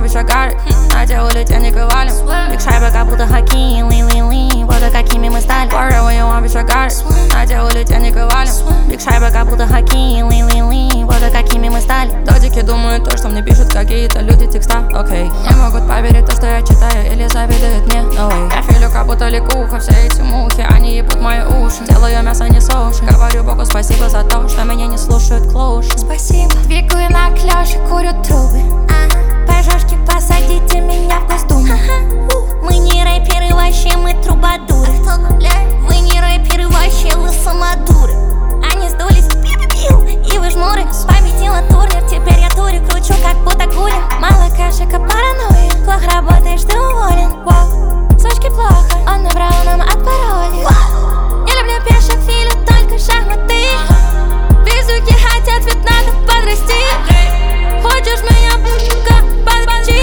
шагары. Наделали денег и валим. Биг шайба, как будто Хаким. Лин-лин-лин, вот какими мы стали. Воровываем шагары. Наделали денег и валим. Биг шайба, как будто Хаким. Лин-лин-лин, вот какими мы стали. Додики думают то, что мне пишут какие-то люди текста. Окей, не могут поверить то, что я читаю, или завидуют мне. No way. Я филю, как будто лягуха. Все эти мухи, они ебут мои уши. Делаю мясо не суши. Говорю Богу спасибо за то, что меня не слушают клоуши. Спасибо. Двигаю на клёше, курю трубы. Пожежки, посадите меня в Госдуму. Мы не рэперы, вообще мы трубадуры. Вы не рэперы, вообще вы самодуры. Они сдулись, и вы жмуры. Победила турнир, теперь я турю, кручу, как будто курим. Мало кашек, а паранойя. Плохо работаешь, ты уволен. Вау, сучки плохо, он набрал нам от пароля. Я люблю пешек, филю, только шахматы. Безуки хотят, ведь надо подрасти. Хочешь меня, б***ка, подводи?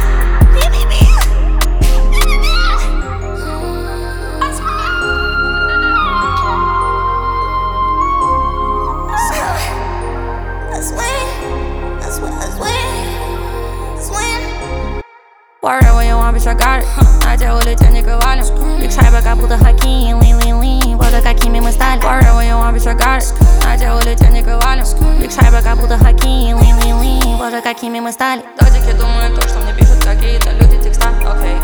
Воровываем шагары. Наделали денег и валим. Биг шайба, как будто Хаким. Лин-лин-лин, вот какими мы стали. Воровываем шагары. Наделали денег и валим. Биг шайба, как будто Хаким. Лин-лин-лин, вот какими мы стали. Додики думают то, что мне пишут какие-то люди текста. Окей.